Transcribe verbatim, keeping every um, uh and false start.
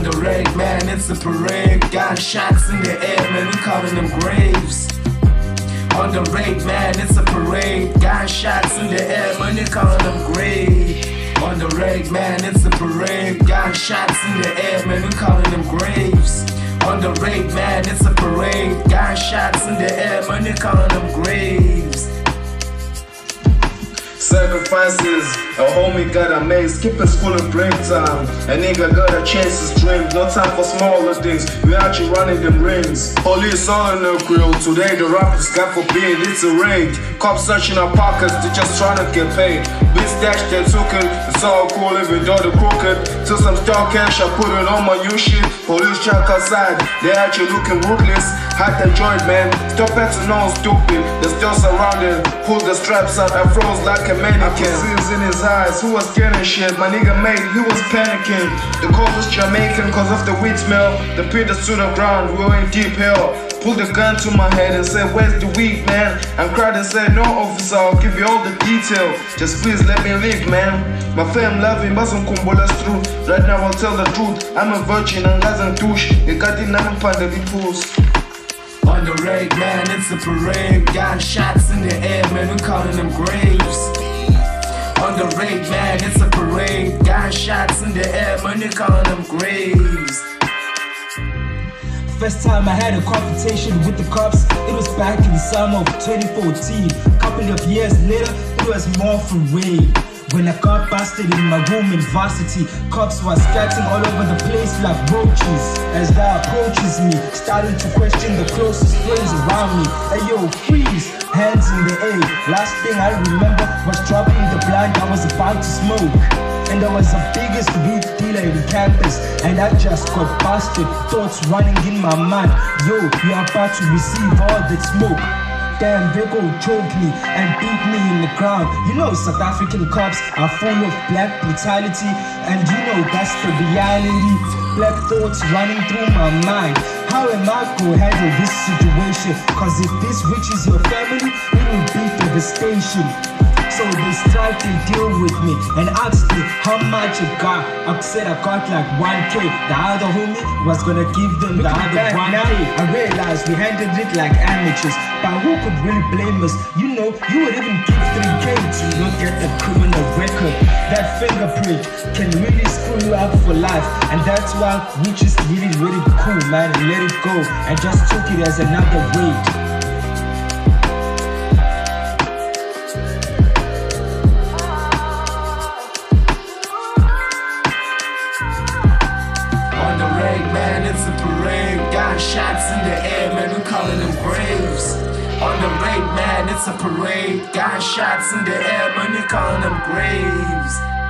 the raid, man, it's a parade. Gunshots in the air, man, we calling them graves. On the raid, man, it's a parade. Gunshots in the air, man, they calling them graves. On the raid, man, it's a parade. Gunshots in the air, man, we calling them graves. On the raid, man, it's a parade. Gunshots in the air, man, they calling them graves. Sacrifices, a homie gotta make. Skipping school and break time. A nigga gotta chase his dreams. No time for smaller things. We out here running them rings. Police on the grill. Today the rappers, God forbid, it's a raid. Cops searching our pockets, they just trying to get paid. We stashed, they took it. It's all cool even though the crooked. Till some star cash, I put it on my new shit. Police check outside, they out here looking ruthless. Hide the joint, man. Stop acting all stupid. They're still surrounded. Pull the straps out, I froze like a mannequin. I could see it in his eyes, who was getting shit. My nigga made, he was panicking. The call was Jamaican cause of the weed smell. The pit us to the ground, we were in deep hell. Pulled the gun to my head and said, where's the weed, man? I cried and said, no officer, I'll give you all the detail. Just please let me live, man. My fam love him, but some kumbolas through. Right now I'll tell the truth, I'm a virgin and doesn't douche. You got the nine panda the pools. On the raid, man, it's a parade. Gunshots in the air, man, we calling them graves. On the raid, man, it's a parade. Gunshots in the air, man, they calling them graves. First time I had a confrontation with the cops, it was back in the summer of twenty fourteen. Couple of years later, it was more for real. When I got busted in my room in varsity, cops were scatting all over the place like roaches. As they approaches me, starting to question the closest friends around me. Hey yo, freeze, hands in the air. Last thing I remember was dropping the blunt I was about to smoke. And I was the biggest weed dealer in campus, and I just got busted. Thoughts running in my mind, yo, you're about to receive all that smoke. Damn, they go choke me and beat me in the ground. You know South African cops are full of black brutality, and you know that's the reality. Black thoughts running through my mind. How am I gonna handle this situation? Cause if this reaches your family, it will be devastation. So they tried to deal with me and asked me how much I got. I said I got like one K. The other homie was gonna give them the other one K. I realized we handled it like amateurs, but who could really blame us? You know, you would even give three K to not get a criminal record. That fingerprint can really screw you up for life, and that's why we just really, really cool, man, and let it go and just took it as another weight. It's a parade, gunshots in the air, man, we calling them graves. On the raid, man, it's a parade, gunshots in the air, man, we calling them graves.